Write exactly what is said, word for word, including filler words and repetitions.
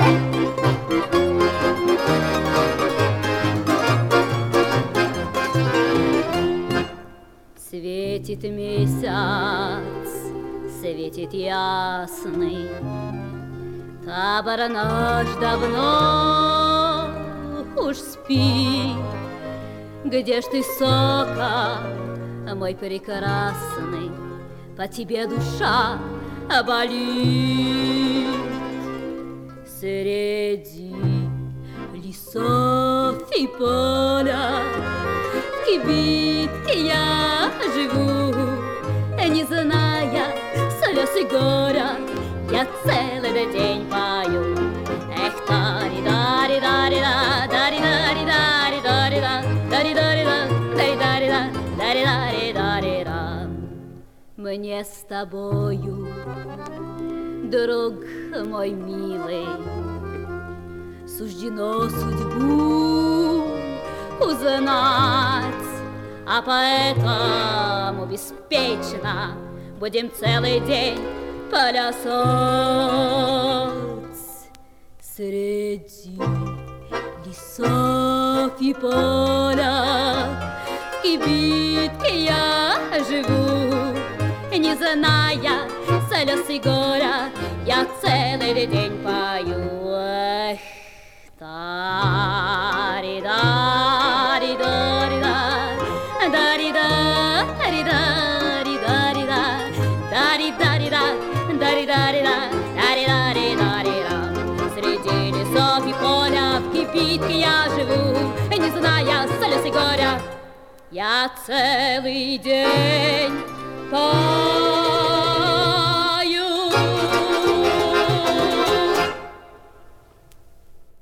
Светит месяц, светит ясный, табор наш давно уж спит. Где ж ты, сокол, мой прекрасный, по тебе душа болит? Среди лесов и поля в кибитке я живу, не зная слез и горя, я целый день пою. Эх, тари-дари-дари-да, дари-дари-дари-дари-да, дари-дари-да, дари-дари-да, дари-дари-дари-да. Мне с тобою, друг мой милый, суждено судьбу узнать, а поэтому беспечно будем целый день плясать. Среди лесов и поля в кибитке я живу, не зная слез и горя, я целый день пою. Эх, тари-дари-дари-дари-да, дари-дари-дари-дари-да, дари-дари-да, дари-дари-да, дари-дари-дари-да. Среди лесов и поля в кибитке я живу, не зная слез и горя, я целый день пою.